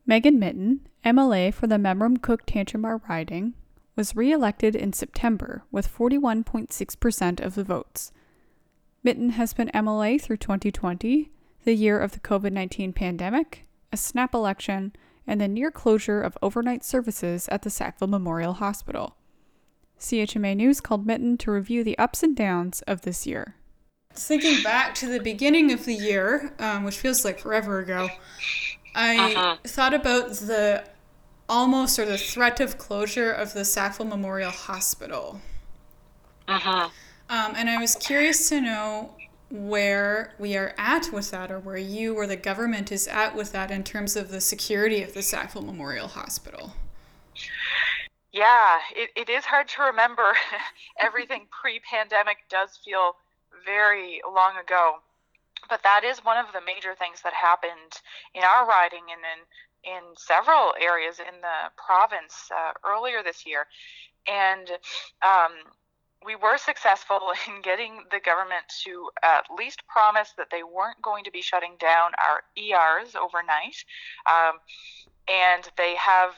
Megan Mitton, MLA for the Memramcook-Tantramar riding, was re-elected in September with 41.6% of the votes. Mitton has been MLA through 2020, the year of the COVID-19 pandemic, a snap election, and the near closure of overnight services at the Sackville Memorial Hospital. CHMA News called Mitton to review the ups and downs of this year. Thinking back to the beginning of the year, which feels like forever ago, I thought about the threat of closure of the Sackville Memorial Hospital. And I was curious to know where we are at with that, or where you or the government is at with that in terms of the security of the Sackville Memorial Hospital. Yeah, it is hard to remember. Everything pre-pandemic does feel very long ago. But that is one of the major things that happened in our riding and in several areas in the province earlier this year. And we were successful in getting the government to at least promise that they weren't going to be shutting down our ERs overnight. And they have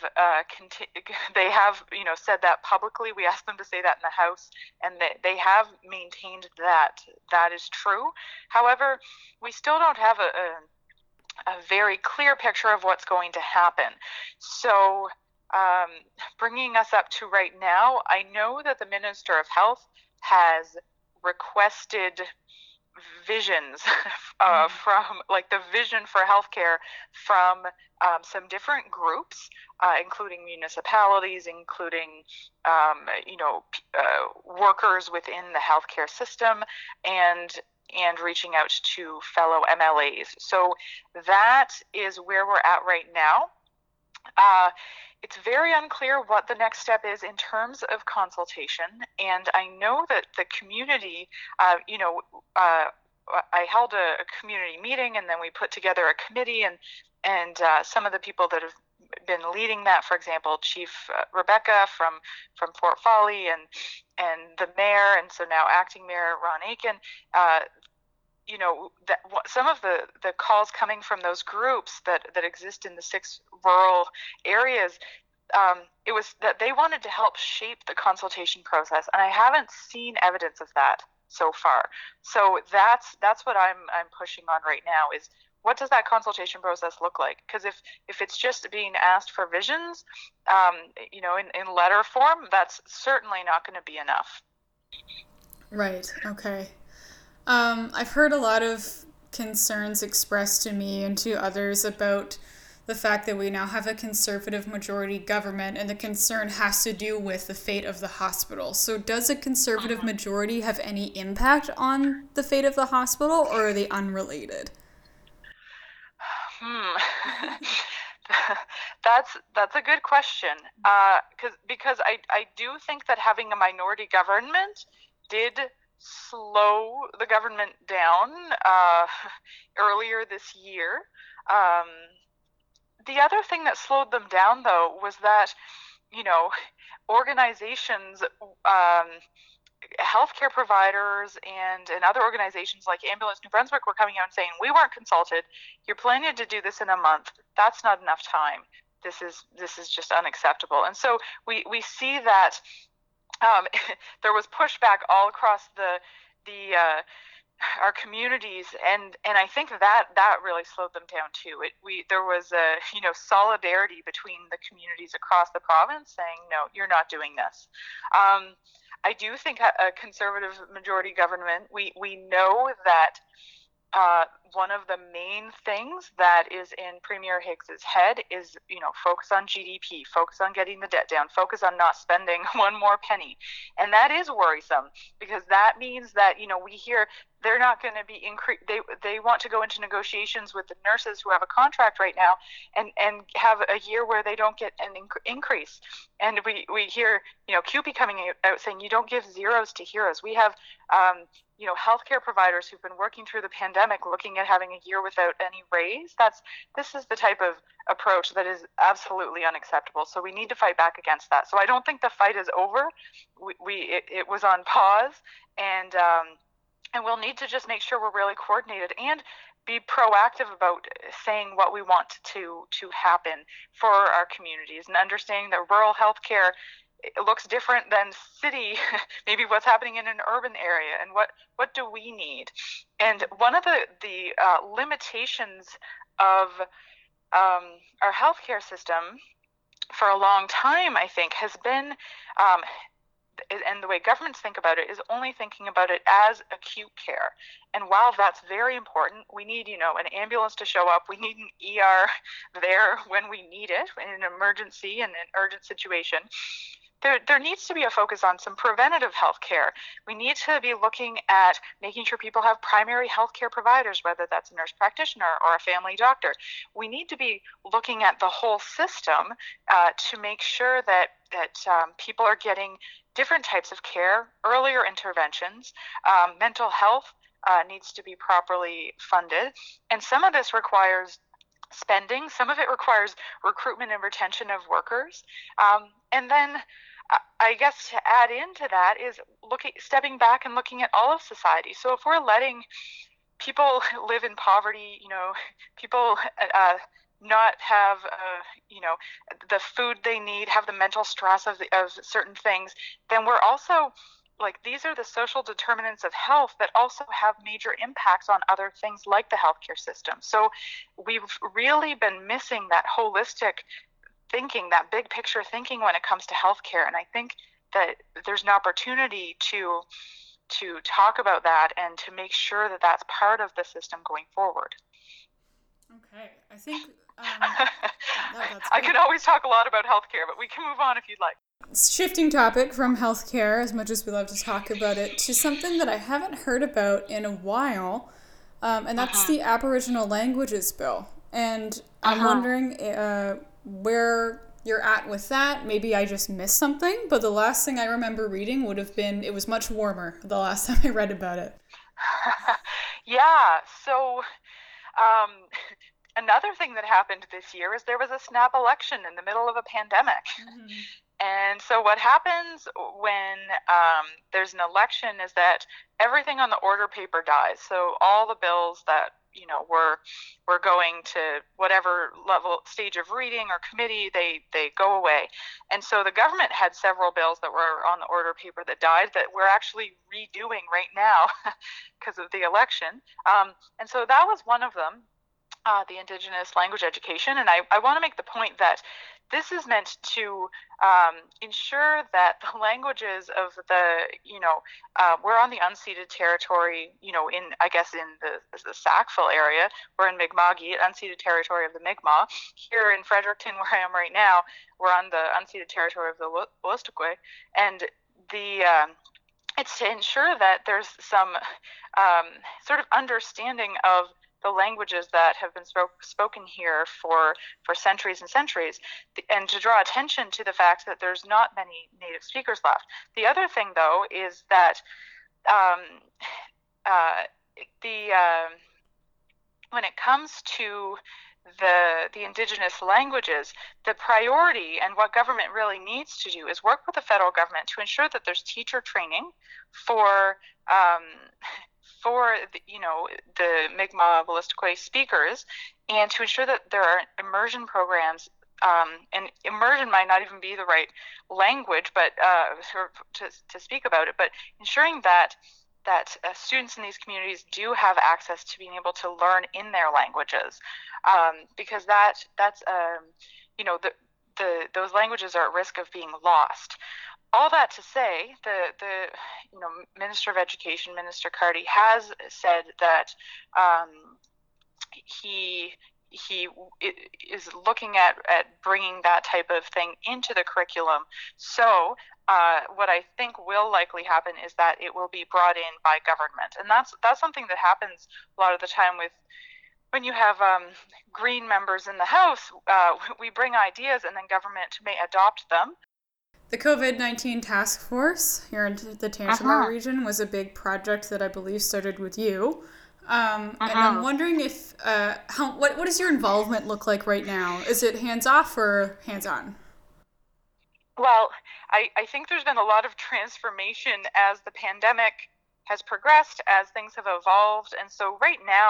said that publicly. We asked them to say that in the House, and they have maintained that that is true. However, we still don't have a very clear picture of what's going to happen. So bringing us up to right now, I know that the Minister of Health has requested visions from the vision for healthcare from some different groups, including municipalities, including workers within the healthcare system, and reaching out to fellow MLAs. So that is where we're at right now. It's very unclear what the next step is in terms of consultation, and I know that the community, I held a community meeting, and then we put together a committee, and some of the people that have been leading that, for example, Chief Rebecca from Fort Folly, and the mayor, and so now acting mayor Ron Aiken. Some of the calls coming from those groups that exist in the 6 rural areas, it was that they wanted to help shape the consultation process, and I haven't seen evidence of that so far. So that's what I'm pushing on right now, is what does that consultation process look like? Because if it's just being asked for visions, in letter form, that's certainly not going to be enough. Right. Okay. I've heard a lot of concerns expressed to me and to others about the fact that we now have a Conservative majority government, and the concern has to do with the fate of the hospital. So does a Conservative majority have any impact on the fate of the hospital, or are they unrelated? That's a good question, because I do think that having a minority government did slow the government down earlier this year. The other thing that slowed them down, though, was that, organizations, healthcare providers and other organizations like Ambulance New Brunswick were coming out and saying, we weren't consulted. You're planning to do this in a month. That's not enough time. This is just unacceptable. And so we see that there was pushback all across our communities, and I think that really slowed them down too. There was a solidarity between the communities across the province saying, no, you're not doing this. I do think a Conservative majority government, we know that one of the main things that is in Premier Higgs's head is, focus on GDP, focus on getting the debt down, focus on not spending one more penny. And that is worrisome, because that means that, we hear they're not going to be they want to go into negotiations with the nurses who have a contract right now and have a year where they don't get an increase. And we hear, CUPE coming out saying you don't give zeros to heroes. We have healthcare providers who've been working through the pandemic looking at having a year without any raise. This is the type of approach that is absolutely unacceptable. So we need to fight back against that. So I don't think the fight is over. It was on pause, and we'll need to just make sure we're really coordinated. And be proactive about saying what we want to happen for our communities, and understanding that rural healthcare, it looks different than city, maybe what's happening in an urban area, and what do we need. And one of the limitations of our healthcare system for a long time, I think, has been, and the way governments think about it, is only thinking about it as acute care. And while that's very important, we need, an ambulance to show up. We need an ER there when we need it in an emergency and an urgent situation. There needs to be a focus on some preventative health care. We need to be looking at making sure people have primary health care providers, whether that's a nurse practitioner or a family doctor. We need to be looking at the whole system to make sure that people are getting different types of care, earlier interventions. Mental health needs to be properly funded. And some of this requires spending. Some of it requires recruitment and retention of workers. And then I guess to add into that is stepping back and looking at all of society. So if we're letting people live in poverty, people not have, the food they need, have the mental stress of certain things, then we're also, these are the social determinants of health that also have major impacts on other things like the healthcare system. So we've really been missing that holistic thinking, that big picture thinking when it comes to healthcare. And I think that there's an opportunity to talk about that and to make sure that that's part of the system going forward. Okay, I think I could always talk a lot about healthcare, but we can move on if you'd like. Shifting topic from healthcare, as much as we love to talk about it, to something that I haven't heard about in a while, and that's the Aboriginal Languages Bill. And I'm wondering where you're at with that. Maybe I just missed something, but the last thing I remember reading would have been, it was much warmer the last time I read about it. Yeah, so another thing that happened this year is there was a snap election in the middle of a pandemic. And so what happens when there's an election is that everything on the order paper dies. So all the bills that were going to whatever level, stage of reading or committee, they go away. And so the government had several bills that were on the order paper that died that we're actually redoing right now because of the election. And so that was one of them, the Indigenous language education. And I want to make the point that this is meant to ensure that the languages of we're on the unceded territory, in the Sackville area. We're in Mi'kma'ki, unceded territory of the Mi'kmaq. Here in Fredericton, where I am right now, we're on the unceded territory of the Wolastoqey. And it's to ensure that there's some sort of understanding of the languages that have been spoken here for centuries and centuries, and to draw attention to the fact that there's not many native speakers left. The other thing, though, is that when it comes to the Indigenous languages, the priority and what government really needs to do is work with the federal government to ensure that there's teacher training for the Mi'kmaq Wolastoqey speakers, and to ensure that there are immersion programs, and immersion might not even be the right language, but to speak about it, but ensuring that students in these communities do have access to being able to learn in their languages, because those languages are at risk of being lost. All that to say, the Minister of Education, Minister Carty, has said that he is looking at bringing that type of thing into the curriculum. So what I think will likely happen is that it will be brought in by government, and that's something that happens a lot of the time when you have Green members in the House. We bring ideas, and then government may adopt them. The COVID-19 task force here in the Tantramar region was a big project that I believe started with you. And I'm wondering if, what does your involvement look like right now? Is it hands-off or hands-on? Well, I think there's been a lot of transformation as the pandemic has progressed, as things have evolved. And so right now,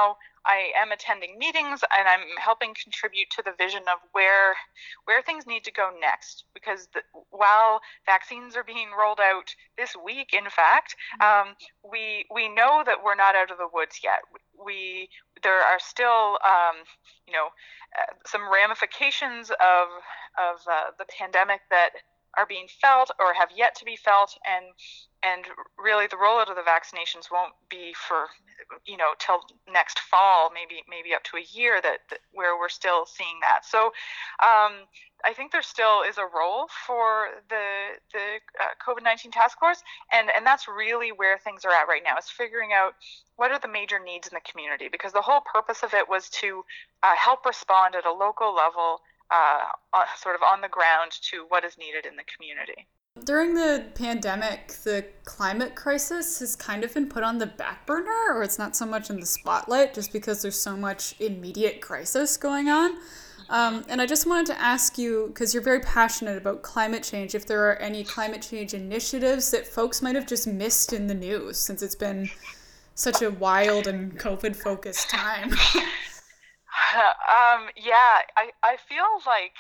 I am attending meetings, and I'm helping contribute to the vision of where things need to go next. Because while vaccines are being rolled out this week, in fact, we know that we're not out of the woods yet. There are still some ramifications of the pandemic that are being felt or have yet to be felt, and really the rollout of the vaccinations won't be for till next fall, maybe up to a year that where we're still seeing that. So I think there still is a role for the COVID-19 task force, and that's really where things are at right now, is figuring out what are the major needs in the community, because the whole purpose of it was to help respond at a local level, sort of on the ground, to what is needed in the community. During the pandemic, the climate crisis has kind of been put on the back burner, or it's not so much in the spotlight just because there's so much immediate crisis going on. And I just wanted to ask you, because you're very passionate about climate change, if there are any climate change initiatives that folks might have just missed in the news, since it's been such a wild and COVID-focused time. I feel like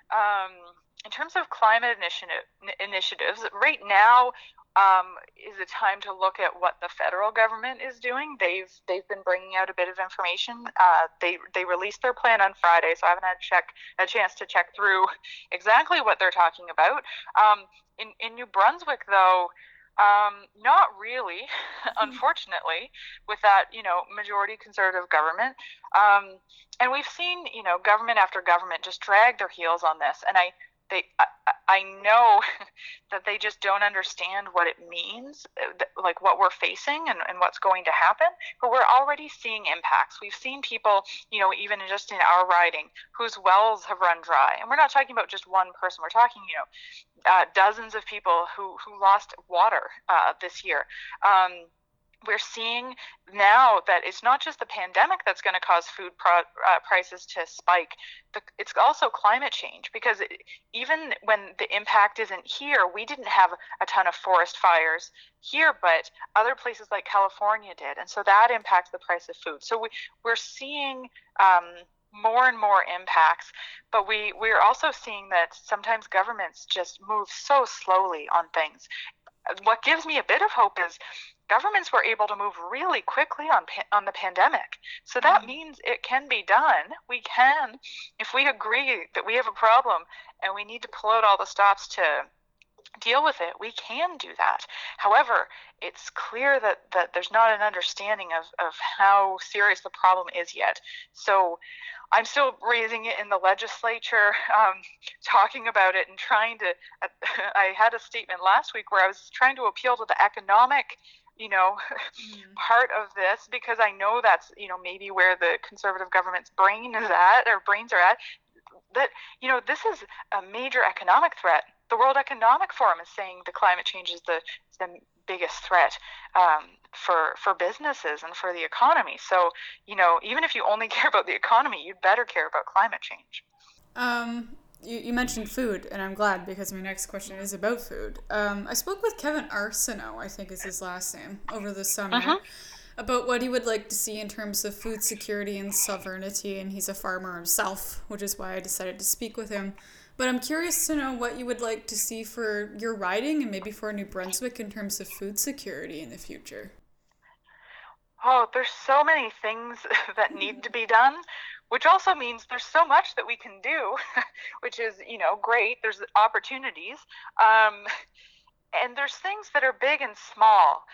in terms of climate initiatives, right now is a time to look at what the federal government is doing. They've been bringing out a bit of information. They released their plan on Friday, so I haven't had a chance to check through exactly what they're talking about. In New Brunswick, though, not really, unfortunately, with that, majority conservative government. And we've seen, government after government just drag their heels on this. And I know that they just don't understand what it means, like what we're facing and what's going to happen. But we're already seeing impacts. We've seen people, even just in our riding, whose wells have run dry. And we're not talking about just one person. We're talking, dozens of people who lost water this year. We're seeing now that it's not just the pandemic that's going to cause food prices to spike. It's also climate change, because even when the impact isn't here, we didn't have a ton of forest fires here, but other places like California did. And so that impacts the price of food. So we're seeing more and more impacts, but we're also seeing that sometimes governments just move so slowly on things. What gives me a bit of hope is governments were able to move really quickly on the pandemic. So that means it can be done. We can, if we agree that we have a problem and we need to pull out all the stops to deal with it, we can do that. However, it's clear that there's not an understanding of how serious the problem is yet. So I'm still raising it in the legislature, talking about it and trying to, I had a statement last week where I was trying to appeal to the economic part of this, because I know that's, maybe where the conservative government's brains are at, that, this is a major economic threat. The World Economic Forum is saying the climate change is the biggest threat for businesses and for the economy. So, even if you only care about the economy, you'd better care about climate change. You mentioned food, and I'm glad, because my next question is about food. I spoke with Kevin Arsenault, I think is his last name, over the summer, about what he would like to see in terms of food security and sovereignty, and he's a farmer himself, which is why I decided to speak with him. But I'm curious to know what you would like to see for your riding and maybe for New Brunswick in terms of food security in the future. Oh, there's so many things that need to be done, which also means there's so much that we can do, which is, great. There's opportunities. And there's things that are big and small.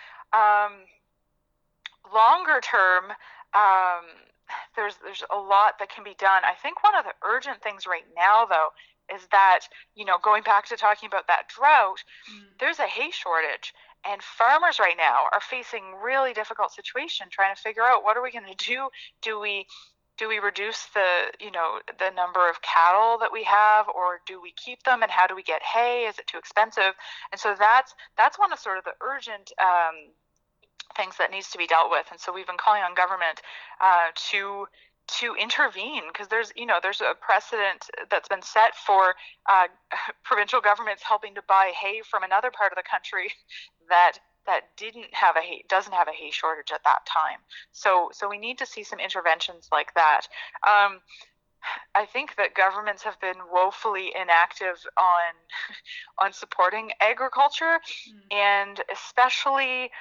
Longer term, there's a lot that can be done. I think one of the urgent things right now, though, is that, going back to talking about that drought, there's a hay shortage. And farmers right now are facing really difficult situation, trying to figure out, what are we going to do? Do we reduce the number of cattle that we have, or do we keep them? And how do we get hay? Is it too expensive? And so that's one of sort of the urgent things that needs to be dealt with. And so we've been calling on government to intervene, because there's a precedent that's been set for provincial governments helping to buy hay from another part of the country that doesn't have a hay shortage at that time. So we need to see some interventions like that. I think that governments have been woefully inactive on on supporting agriculture, and especially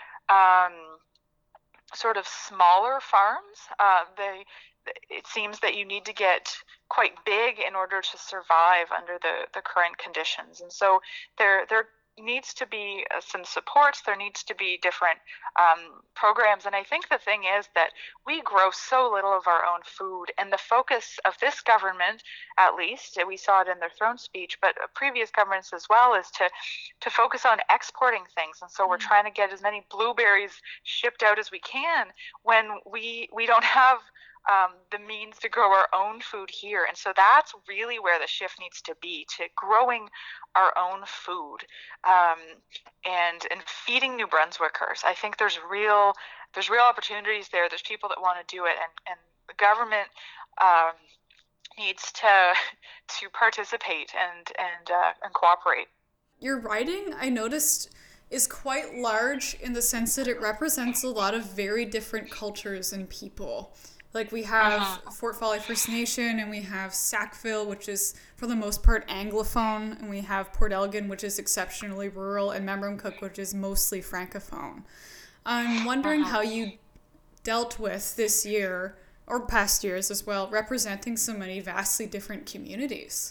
sort of smaller farms. It seems that you need to get quite big in order to survive under the current conditions, and so there needs to be some supports. There needs to be different programs, and I think the thing is that we grow so little of our own food, and the focus of this government, at least, we saw it in their throne speech, but previous governments as well, is to focus on exporting things, and so we're trying to get as many blueberries shipped out as we can when we don't have the means to grow our own food here. And so that's really where the shift needs to be, to growing our own food, and feeding New Brunswickers. I think there's real opportunities there. There's people that want to do it, and the government needs to participate and cooperate. Your riding, I noticed, is quite large in the sense that it represents a lot of very different cultures and people. Like we have Fort Folly First Nation, and we have Sackville, which is for the most part Anglophone, and we have Port Elgin, which is exceptionally rural, and Memramcook, which is mostly Francophone. I'm wondering how you dealt with this year, or past years as well, representing so many vastly different communities.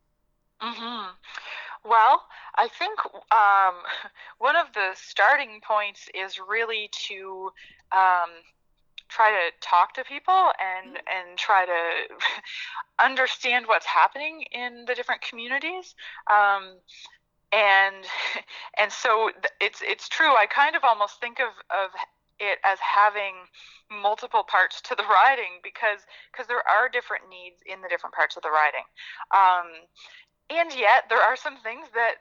Well, I think one of the starting points is really to try to talk to people and try to understand what's happening in the different communities. And so it's true. I kind of almost think of it as having multiple parts to the riding, because there are different needs in the different parts of the riding. And yet there are some things that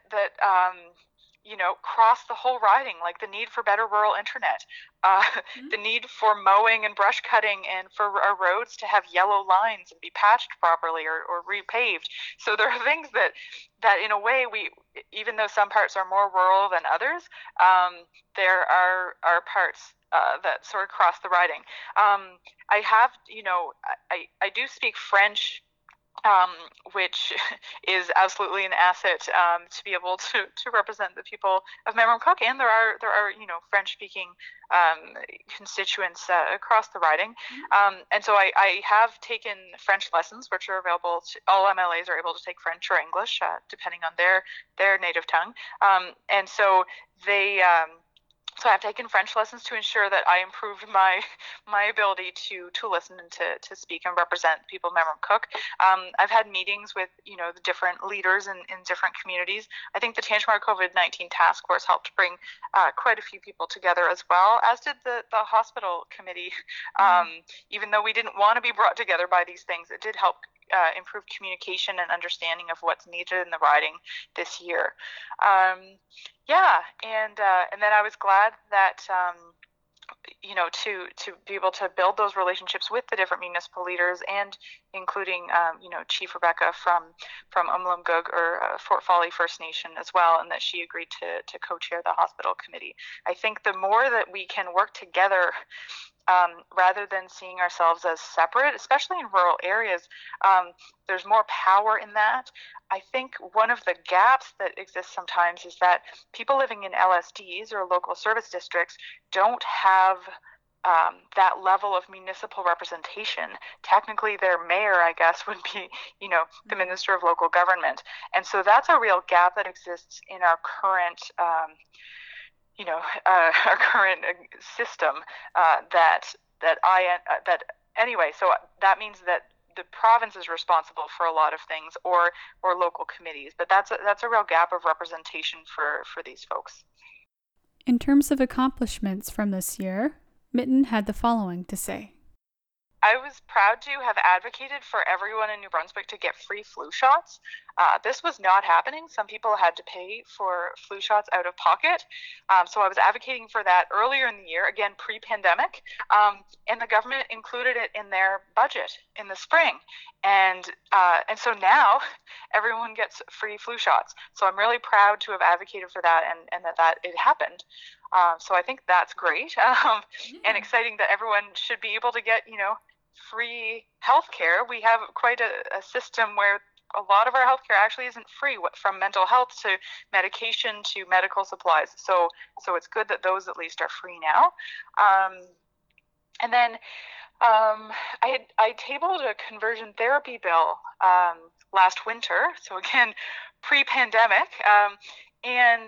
cross the whole riding, like the need for better rural internet, the need for mowing and brush cutting, and for our roads to have yellow lines and be patched properly or repaved. So there are things that in a way, even though some parts are more rural than others, there are parts that sort of cross the riding. I do speak French, which is absolutely an asset to be able to represent the people of Memramcook, and there are French-speaking constituents across the riding, and so I have taken French lessons, which are available to all MLAs are able to take French or English depending on their native tongue, and so they. So I've taken French lessons to ensure that I improved my ability to listen and to speak and represent the people of Memramcook. I've had meetings with the different leaders in different communities. I think the Tantramar COVID-19 task force helped bring quite a few people together as well, as did the hospital committee. Even though we didn't want to be brought together by these things, it did help improve communication and understanding of what's needed in the riding this year. And then I was glad that to be able to build those relationships with the different municipal leaders, and including Chief Rebecca from Umlumgug, or Fort Folly First Nation as well, and that she agreed to co-chair the hospital committee. I think the more that we can work together, rather than seeing ourselves as separate, especially in rural areas, there's more power in that. I think one of the gaps that exists sometimes is that people living in LSDs, or local service districts, don't have that level of municipal representation. Technically, their mayor, I guess, would be, the Minister of Local Government. And so that's a real gap that exists in our current our current system, so that means that the province is responsible for a lot of things, or local committees, but that's a real gap of representation for these folks. In terms of accomplishments from this year, Mitten had the following to say. I was proud to have advocated for everyone in New Brunswick to get free flu shots. This was not happening. Some people had to pay for flu shots out of pocket. So I was advocating for that earlier in the year, again, pre-pandemic. And the government included it in their budget in the spring. And so now everyone gets free flu shots. So I'm really proud to have advocated for that, and that it happened. So I think that's great, and exciting that everyone should be able to get, free healthcare. We have quite a system where a lot of our healthcare actually isn't free, from mental health to medication to medical supplies. So it's good that those at least are free now. And then I tabled a conversion therapy bill last winter. So again, pre-pandemic, and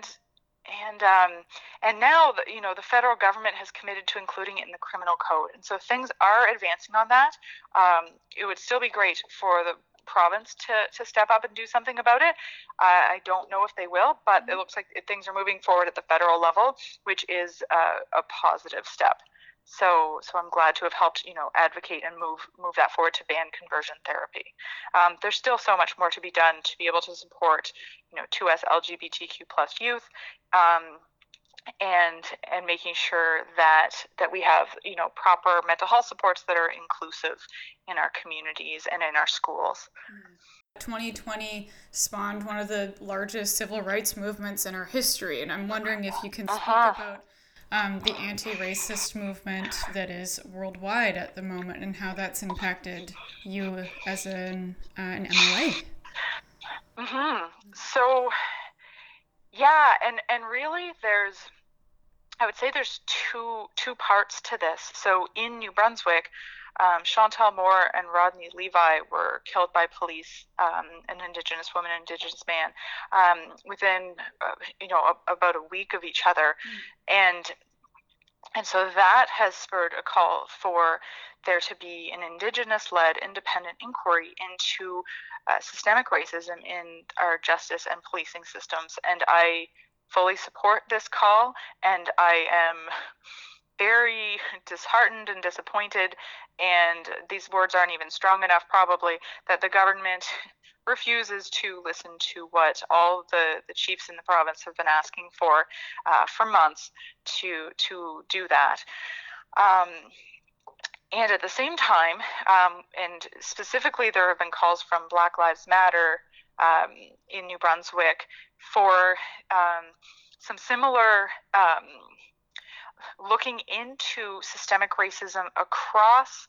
now the federal government has committed to including it in the criminal code, and so things are advancing on that. It would still be great for the province to step up and do something about it. I don't know if they will, but it looks like things are moving forward at the federal level, which is a positive step. So I'm glad to have helped, advocate and move that forward to ban conversion therapy. There's still so much more to be done to be able to support, 2S LGBTQ plus youth, and making sure that we have, proper mental health supports that are inclusive in our communities and in our schools. 2020 spawned one of the largest civil rights movements in our history, and I'm wondering if you can speak about the anti-racist movement that is worldwide at the moment and how that's impacted you as an MLA. So, yeah, and really I would say there's two parts to this. So in New Brunswick, Chantal Moore and Rodney Levi were killed by police, an Indigenous woman and Indigenous man, within about a week of each other, and so that has spurred a call for there to be an Indigenous-led independent inquiry into systemic racism in our justice and policing systems, and I fully support this call, and I am very disheartened and disappointed, and these words aren't even strong enough probably, that the government refuses to listen to what all the chiefs in the province have been asking for months to do that. And at the same time, and specifically there have been calls from Black Lives Matter in New Brunswick for some similar looking into systemic racism across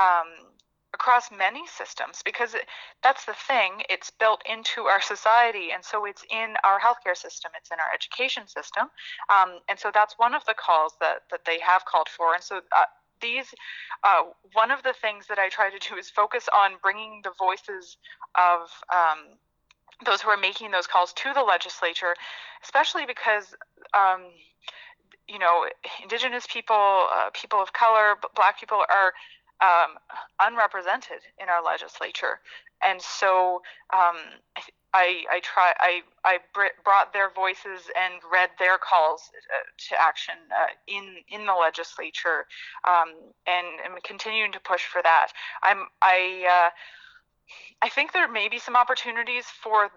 many systems, because that's the thing, it's built into our society, and so it's in our healthcare system, it's in our education system, and so that's one of the calls that they have called for. And so one of the things that I try to do is focus on bringing the voices of those who are making those calls to the legislature, especially because Indigenous people, people of color, Black people are unrepresented in our legislature, and so I brought their voices and read their calls to action in the legislature, and I'm continuing to push for that. I think there may be some opportunities for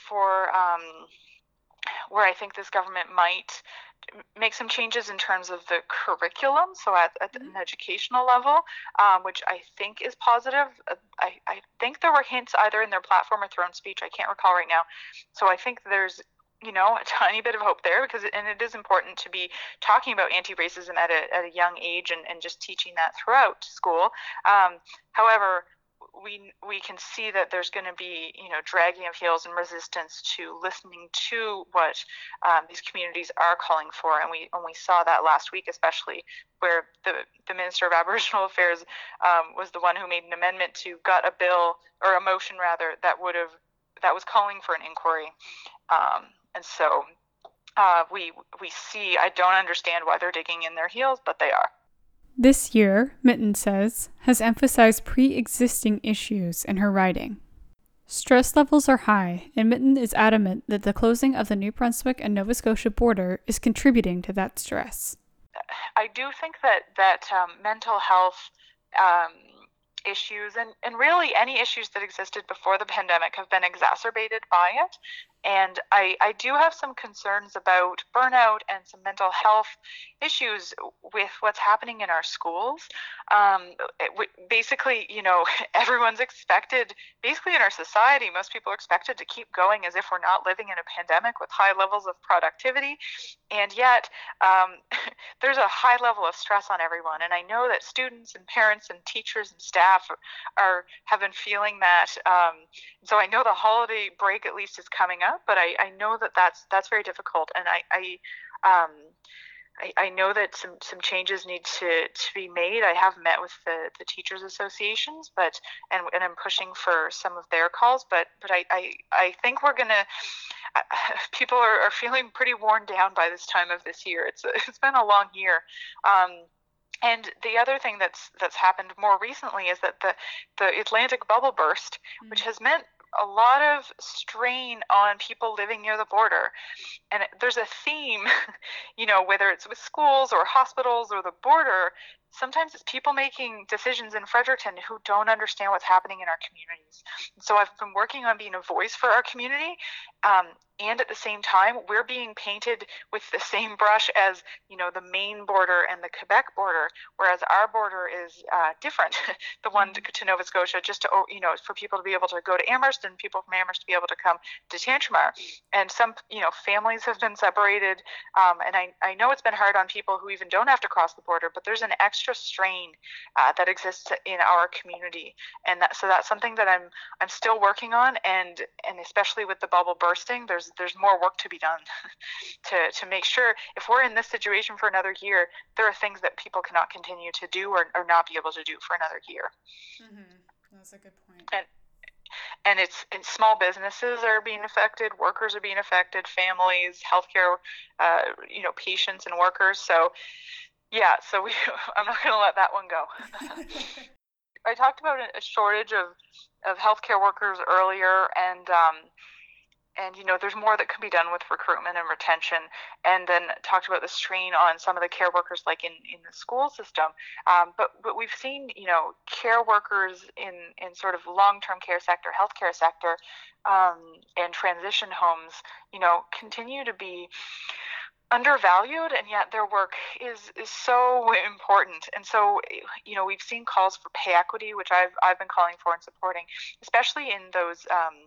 where I think this government might make some changes in terms of the curriculum, so at an educational level, which I think is positive. I think there were hints either in their platform or throne speech, I can't recall right now. So I think there's a tiny bit of hope there, because it is important to be talking about anti-racism at a young age and just teaching that throughout school. However, we can see that there's going to be dragging of heels and resistance to listening to what these communities are calling for, and we saw that last week, especially where the Minister of Aboriginal Affairs was the one who made an amendment to gut a bill, or a motion rather, that was calling for an inquiry, and so we see, I don't understand why they're digging in their heels, but they are. This year, Mitten says, has emphasized pre-existing issues in her writing. Stress levels are high, and Mitten is adamant that the closing of the New Brunswick and Nova Scotia border is contributing to that stress. I do think that mental health issues, and really any issues that existed before the pandemic, have been exacerbated by it. And I do have some concerns about burnout and some mental health issues with what's happening in our schools. Basically, everyone's expected, basically in our society, most people are expected to keep going as if we're not living in a pandemic with high levels of productivity. And yet, there's a high level of stress on everyone. And I know that students and parents and teachers and staff have been feeling that. So I know the holiday break at least is coming up, but I know that that's very difficult. And I know that some changes need to be made. I have met with the teachers associations, and I'm pushing for some of their calls, but I think we're gonna people are feeling pretty worn down by this time of this year. It's been a long year. And the other thing that's happened more recently is that the Atlantic bubble burst, which has meant a lot of strain on people living near the border. And there's a theme, whether it's with schools or hospitals or the border, sometimes it's people making decisions in Fredericton who don't understand what's happening in our communities. So I've been working on being a voice for our community, and at the same time, we're being painted with the same brush as, the Maine border and the Quebec border, whereas our border is different. The one to Nova Scotia, just to, for people to be able to go to Amherst and people from Amherst to be able to come to Tantramar. And some, families have been separated. And I know it's been hard on people who even don't have to cross the border, but there's an extra strain that exists in our community. And so that's something that I'm still working on. And especially with the bubble bursting, there's more work to be done to make sure if we're in this situation for another year, there are things that people cannot continue to do or not be able to do for another year. That's a good point. And small businesses are being affected, workers are being affected, families, healthcare, patients and workers. So yeah, I'm not going to let that one go. I talked about a shortage of healthcare workers earlier, and there's more that can be done with recruitment and retention, and then talked about the strain on some of the care workers like in the school system. But we've seen, care workers in sort of long-term care sector, healthcare sector, and transition homes, continue to be undervalued, and yet their work is so important. And so, we've seen calls for pay equity, which I've been calling for and supporting, especially in those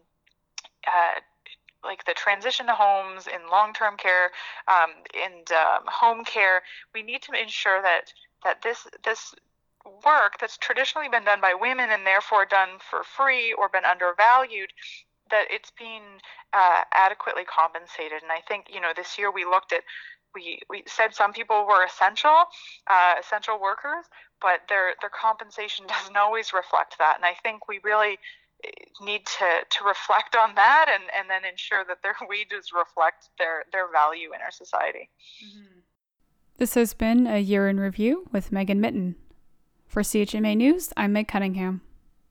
like the transition homes, in long-term care, and home care. We need to ensure that this work that's traditionally been done by women and therefore done for free or been undervalued, that it's being adequately compensated. And I think, this year we said some people were essential workers, but their compensation doesn't always reflect that. And I think we really need to reflect on that and then ensure that their wages reflect their value in our society. This has been a Year in Review with Megan Mitten. For CHMA News, I'm Meg Cunningham.